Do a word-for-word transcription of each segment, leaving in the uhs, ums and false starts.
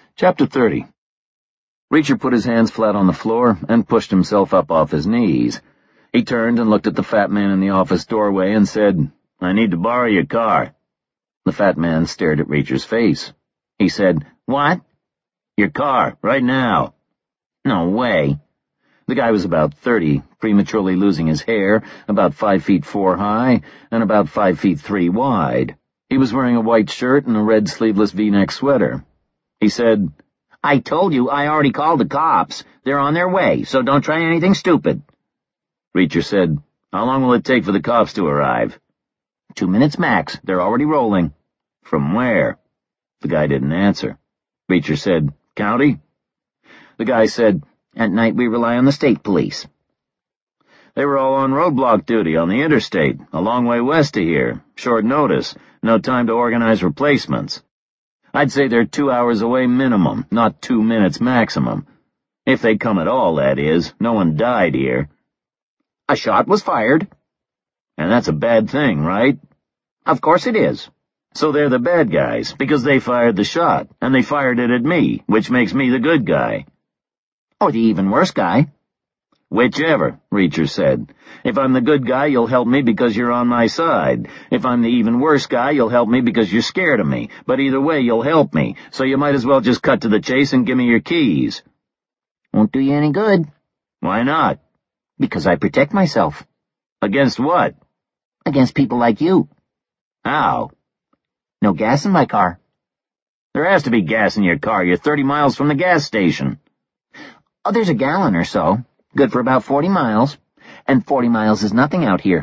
Chapter thirty. Reacher put his hands flat on the floor and pushed himself up off his knees. He turned and looked at the fat man in the office doorway and said, "I need to borrow your car." The fat man stared at Reacher's face. He said, "What?" "Your car, right now." "No way." The guy was about thirty, prematurely losing his hair, about five feet four high, and about five feet three wide. He was wearing a white shirt and a red sleeveless V-neck sweater. He said, "I told you I already called the cops. They're on their way, so don't try anything stupid." Reacher said, "How long will it take for the cops to arrive?" Two minutes max. They're already rolling." "From where?" The guy didn't answer. Reacher said, "County?" The guy said, "At night we rely on the state police." "They were all on roadblock duty on the interstate, a long way west of here. Short notice. No time to organize replacements. I'd say they're two hours away minimum, not two minutes maximum. If they come at all, that is. No one died here." "A shot was fired." "And that's a bad thing, right?" "Of course it is." "So they're the bad guys, because they fired the shot, and they fired it at me, which makes me the good guy." "Or the even worse guy." "Whichever," Reacher said. "If I'm the good guy, you'll help me because you're on my side. If I'm the even worse guy, you'll help me because you're scared of me. But either way, you'll help me, so you might as well just cut to the chase and give me your keys." "Won't do you any good." "Why not?" "Because I protect myself." "Against what?" "Against people like you." "How?" "No gas in my car." "There has to be gas in your car. You're thirty miles from the gas station." "Oh, there's a gallon or so. Good for about forty miles. And forty miles is nothing out here."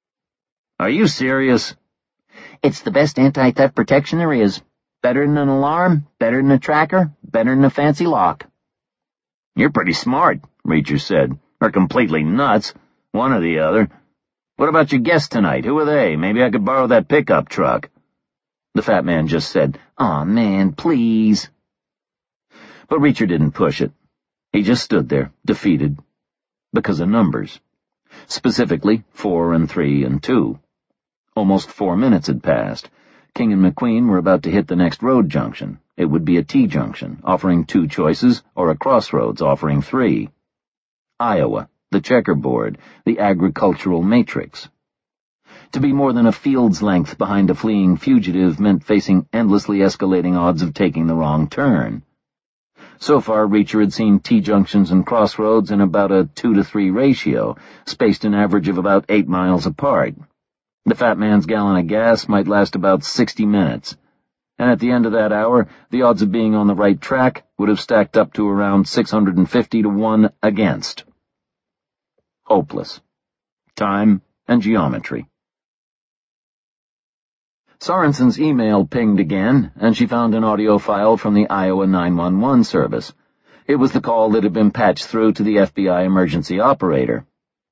"Are you serious?" "It's the best anti-theft protection there is. Better than an alarm, better than a tracker, better than a fancy lock." "You're pretty smart," Reacher said. "Or completely nuts. One or the other. What about your guests tonight? Who are they? Maybe I could borrow that pickup truck." The fat man just said, "Aw, man, please." But Reacher didn't push it. He just stood there, defeated. Because of numbers. Specifically, four and three and two. Almost four minutes had passed. King and McQueen were about to hit the next road junction. It would be a T-junction, offering two choices, or a crossroads offering three. Iowa, the checkerboard, the agricultural matrix. To be more than a field's length behind a fleeing fugitive meant facing endlessly escalating odds of taking the wrong turn. So far, Reacher had seen T-junctions and crossroads in about a two to three ratio, spaced an average of about eight miles apart. The fat man's gallon of gas might last about sixty minutes, and at the end of that hour, the odds of being on the right track would have stacked up to around six hundred fifty to one against. Hopeless. Time and geometry. Sorensen's email pinged again, and she found an audio file from the Iowa nine one one service. It was the call that had been patched through to the F B I emergency operator.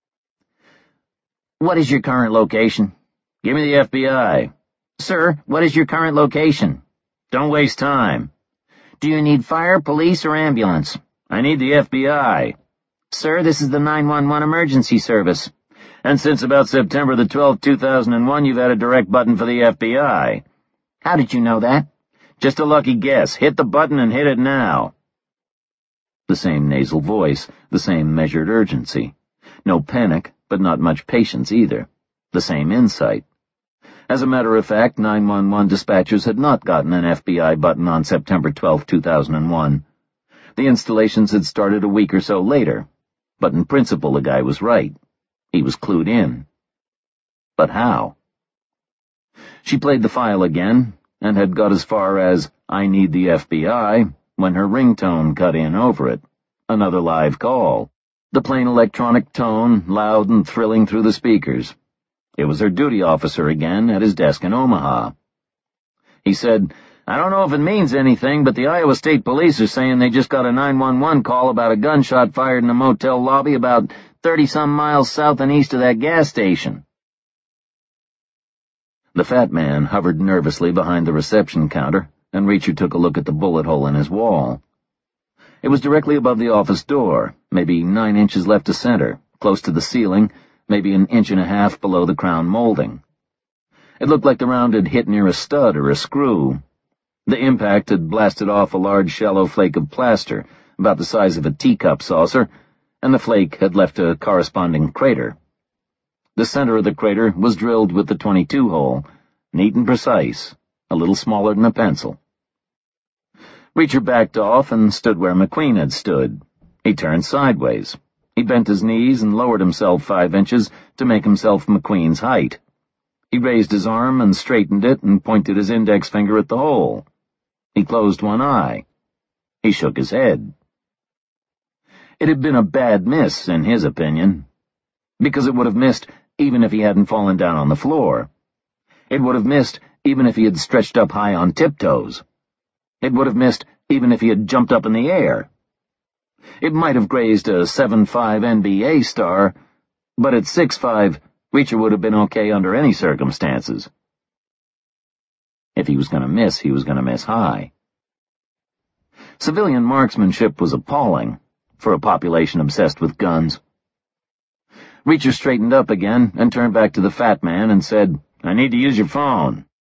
"What is your current location?" "Give me the F B I." "Sir, what is your current location?" "Don't waste time." "Do you need fire, police, or ambulance?" "I need the F B I." "Sir, this is the nine one one emergency service." "And since about September the twelfth, two thousand one, you've had a direct button for the F B I." "How did you know that?" "Just a lucky guess. Hit the button and hit it now." The same nasal voice, the same measured urgency. No panic, but not much patience either. The same insight. As a matter of fact, nine one one dispatchers had not gotten an F B I button on September twelfth, two thousand one. The installations had started a week or so later, but in principle the guy was right. He was clued in. But how? She played the file again, and had got as far as, "I need the F B I," when her ringtone cut in over it. Another live call. The plain electronic tone, loud and thrilling through the speakers. It was her duty officer again at his desk in Omaha. He said, "I don't know if it means anything, but the Iowa State Police are saying they just got a nine one one call about a gunshot fired in a motel lobby about thirty-some miles south and east of that gas station." The fat man hovered nervously behind the reception counter, and Reacher took a look at the bullet hole in his wall. It was directly above the office door, maybe nine inches left of center, close to the ceiling, maybe an inch and a half below the crown molding. It looked like the round had hit near a stud or a screw. The impact had blasted off a large shallow flake of plaster, about the size of a teacup saucer, and the flake had left a corresponding crater. The center of the crater was drilled with the twenty-two hole, neat and precise, a little smaller than a pencil. Reacher backed off and stood where McQueen had stood. He turned sideways. He bent his knees and lowered himself five inches to make himself McQueen's height. He raised his arm and straightened it and pointed his index finger at the hole. He closed one eye. He shook his head. It had been a bad miss, in his opinion, because it would have missed even if he hadn't fallen down on the floor. It would have missed even if he had stretched up high on tiptoes. It would have missed even if he had jumped up in the air. It might have grazed a seven five N B A star, but at six five, Reacher would have been okay under any circumstances. If he was going to miss, he was going to miss high. Civilian marksmanship was appalling for a population obsessed with guns. Reacher straightened up again and turned back to the fat man and said, "I need to use your phone."